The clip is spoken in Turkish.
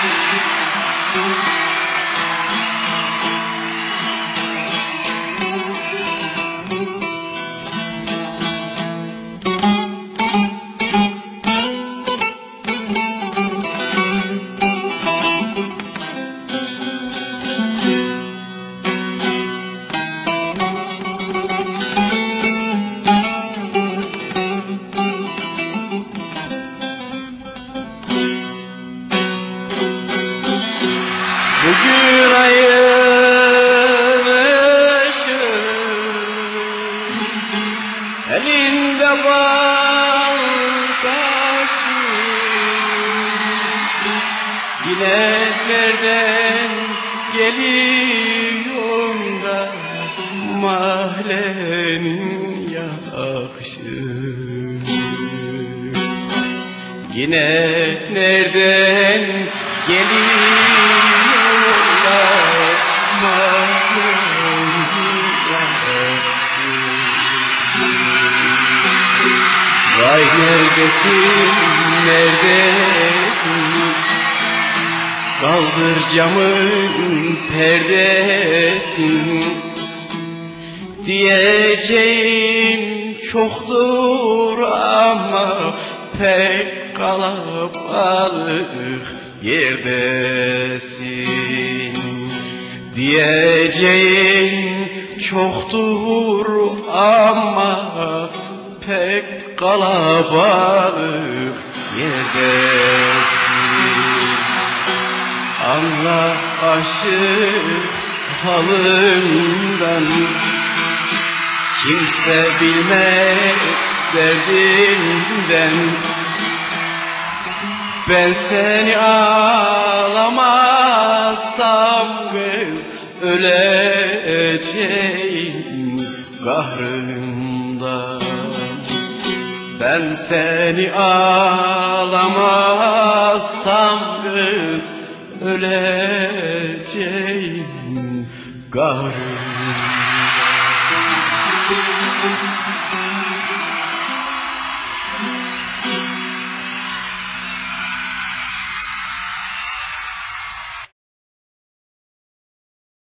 Bugün ayın ışığı, elinde bal kaşığı, yine nereden geliyor da mahallenin yakışı? Yine nereden geliyor vay neredesin, neredesin? Kaldır camın perdesin. Diyeceğim çoktur ama pek kalabalık yerdesin. Diyeceğin çoktur ama pek kalabalık yerdesin. Anla aşık halından, kimse bilmez derdinden. Ben seni ağlamazsam kız, öleceğim kahrımdan. Ben seni ağlamazsam kız, öleceğim kahrımdan.